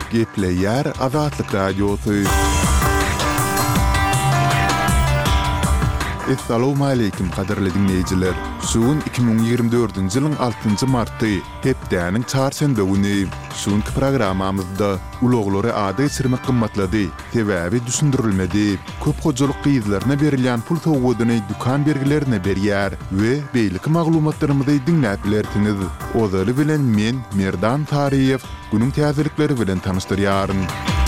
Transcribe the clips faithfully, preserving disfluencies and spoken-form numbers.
Gepleyer Azatlyk Radiosu. Assalamu alaykum qadarly dinleyijiler. Şuun iki bin ýygrimi dördünji ýylyň altynjy marty, hepdäniň çarşamba güni şuňky programamyzda uloglary ady geçirmek gymmatlady, sebäbi düşündirilmedi. Köp hojalyk gyýyzlaryna berilýän pul sowgadyny dukan bergilerine berýär we beýlik maglumatlarymyzy dinläp bilersiňiz. Ozaly bilen men Merdan Tariýew günüň täzelikleri bilen tanışdyrýaryn.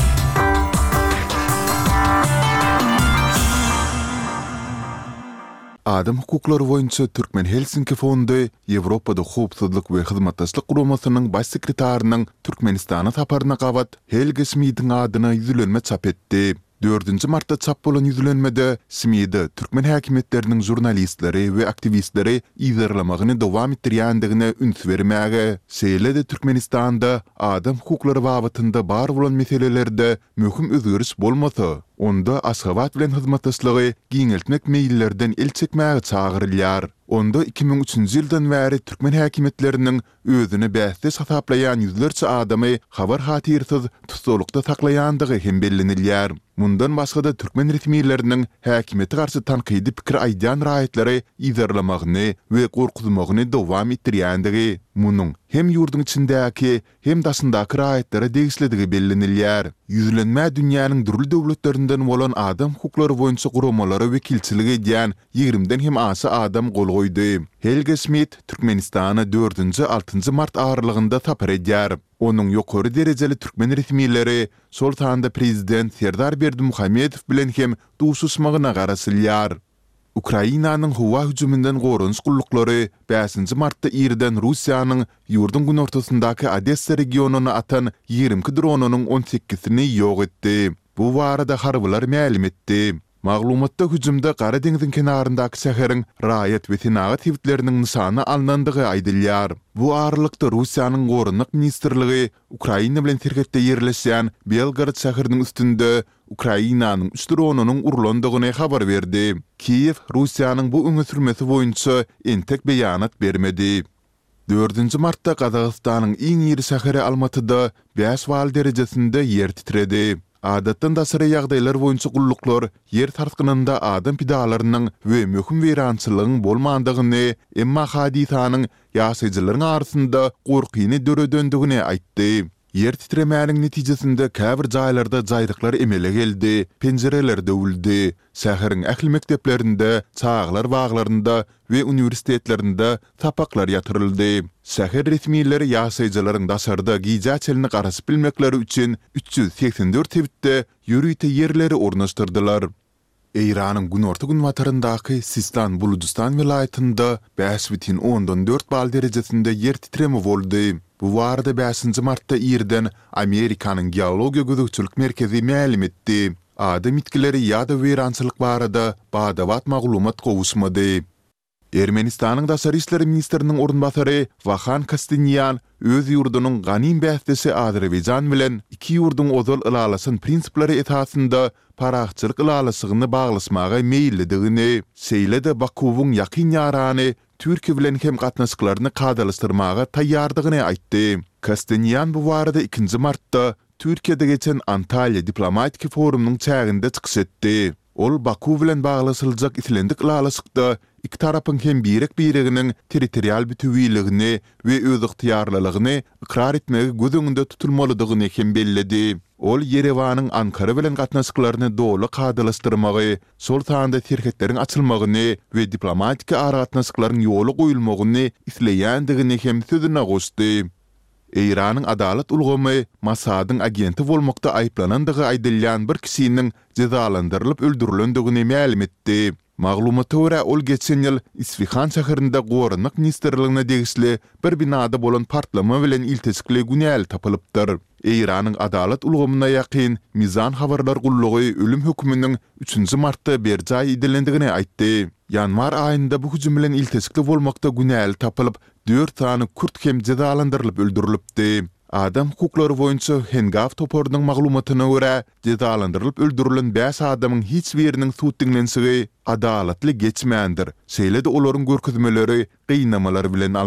Adam hukuklary boýunça Türkmen Helsinki fondy Ýewropada howpsuzlyk we hyzmatdaşlyk guramasynyň baş sekretarinyň Türkmenistana saparyna gabat Helge Schmidtiň adyna ýüzlenme çap etdi. dördünji martda çap bolan ýüzlenmede Schmidti Türkmen häkimetleriniň jurnalistleri we aktivistleri ýygyrlamagyny dowam etdirýändigine üns bermäge, şeýle-de Türkmenistanda adam hukuklary babatynda bar bolan meselelerde möhüm özgürüş bolmasa, onda Aşgabat bilen hyzmatdaşlygy giňeltmek meýillerden el çekmäge çagyrylýar. Onda iki bin üçünji ýyldan bäri Türkmen häkimetleriniň özüni bäsde sasaplaýan ýüzlerçe adamy habar hatyrsyz tutulukda saklaýandygy hem bellenilýär. Mundan başga da Türkmen resmiýetleriniň häkimeti garşy tankydy pikir aýdan raýatlary ýygyrlamagyny we gorkutmagyny dowam etdirýändigi, munyň hem ýurduň içindäki hem daşyndaky raýatlary degislidigi bellenilýär. Ýüzlenmä dünýäniň durly döwletlerinden bolan adam hukuklary boýunça guramalary wekilçiligi edýän ýigrimden hem asy adam gol goýdy. Helge Schmidt Türkmenistana dördünji altynjy mart aralygynda tapar edýär. Onuň ýokary derejeli Türkmen resmiýetleri şol tanda prezident Serdar Berdimuhammedow bilen hem duşuşmagyna garasylýar. Ukrainanyň howa hüjümünden gorunç gullukları beşinji martda ýerden Russiýanyň ýurdun gün ortasyndaky Odessa regionuny atan ýigrimki dronunyň on sekizini ýok etdi. Bu barada harbylar ma'lum etdi. Maglumatda hüjümde Gara deňiziň kenaryndaky şäheriň raýat we senagat hewitleriniň nysany alnandygy aýdylýar. Bu aralykda Russiýanyň gorunlyk ministrligi Ukraina bilen serhetde ýerleşýän Belgrad şäheriniň üstünde Ukrainanyň üç dronunyň urulandygyny habar berdi. Kiýew Russiýanyň bu öňe sürmesi boýunça entek beýanat bermedi. dördünji martda Gazagystanyň iň ýeri şäheri Almatyda beş bal derejesinde ýer titredi. Adatdan daşary ýagdaýlar boýunça gulluklar ýer tartgynynda adam pidalarynyň we möhüm weýrançylygyň bolmandygyny, emma hadisanyň ýaşaýjylaryň arasynda gorkyny döredöndigini aýtdy. Yer titremäniň netijesinde käbir jaýlarda jaýdyklar emele geldi, penjereler döwüldi. Şäheriň ähli mekdeplerinde, çağlar baglarynda we uniwersitetlerinde tapaklar ýatyryldy. Şäher resmiýetleri ýaşaýjylaryň daşarda giýja çelini garaşyp bilmekleri üçin üç ýüz seksen dört tewitde ýürüýte ýerleri ornaşdyrdylar. Eýranyň günorta gün wataryndaky Sistan Buludistan vilayatynda beş bitin ondan dört bal derejesinde yer titreme boldy. Bu barada beşinji martda ýerden Amerikanyň geologiýa gözükçülük merkezi ma'lum etdi. Adam itkileri ýa-da weýrançylyk barada badawat maglumat gowuşmady. Ermenistanyň daşary işleri ministriniň orunbasary Vahan Kastinyan öz ýurdunyň ganym bästesi Azerbaýjan bilen iki ýurdun ozal ılalasyn prinsiplary esasynda paraxçylyk ılalasygyny baglasmaga meýilligini, şeýle-de Bakuwyň ýakyn ýarany Türkiýe bilen hem gatnaşyklaryny kadalystyrmaga taýýardygyny aýtdy. Kastinyan bu barada ikinji martda Türkiýede geçen Antalya diplomatik forumynyň çäginde çykyş etdi. Ol Baku bilen baglasylajak islendik ılalasykda iki tarapyň hem birek biriginiň territorial bütünligini we öz ygtyýarlylygyny ikrar etmegi göz öňünde tutulmalydygyny hem belledi. Ol Yerewanyň Ankara bilen gatnaşyklaryny dowla kadalystyrmagy, şol tanda serhetleriň açylmagyny we diplomatik aragatnaşyklaryň ýoly goýulmagyny isleýändigini hem sözüne goşdy. Eýranyň adalet ulgamy Mossadaň agenti bolmakda aýplanandygy aýdylýan bir kişiniň cezalandyrylyp öldürilendigini ma'lum etdi. Maglumata görä ol geçen ýyl Isfahan şäherinde gorunlyk ministrligine degisli bir binada bolan partlama bilen iltisikli günäl tapylypdyr. Eýranyň adalet ulgamyna ýakyn Mizan habarlar gullugy ölüm hökmüniň üçünji martda berjaý edilendigini aýtdy. Ýanwar aýynda bu hüjüm bilen iltisikli bolmakda günäl tapylyp dört tany kurt hem cezalandyrylyp öldürilipdi. Adam hukuklary boýunça Hengaf toporunyň maglumatyna görä, cezalandyrylyp öldürilen beş adamyň hiç biriniň suut dinlensigi adalatly geçmändir. Şeýle-de olaryň görkezmeleri, gynamalar bilen